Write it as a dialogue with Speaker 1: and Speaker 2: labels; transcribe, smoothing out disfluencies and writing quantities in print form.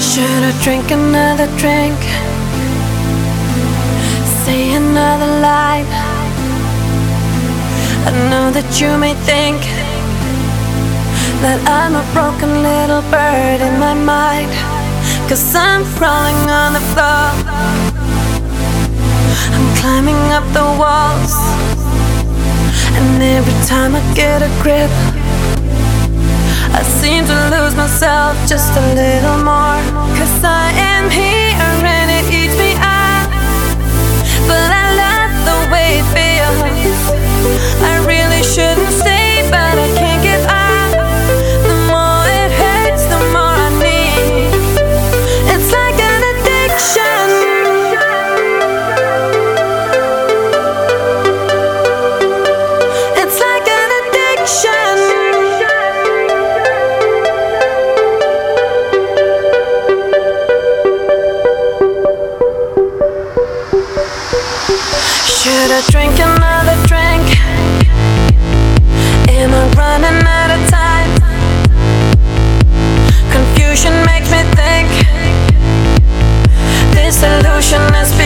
Speaker 1: Should I drink another drink? Say another lie? I know that you may think that I'm a broken little bird in my mind, 'cause I'm crawling on the floor, I'm climbing up the walls, and every time I get a grip, I seem to lose myself just a little more. 'Cause I am here and it eats me up, but I love the way it feels. I really shouldn't stay, but I can't give up. The more it hurts, the more I need. It's like an addiction. It's like an addiction. Should I drink another drink? Am I running out of time? Confusion makes me think this illusion is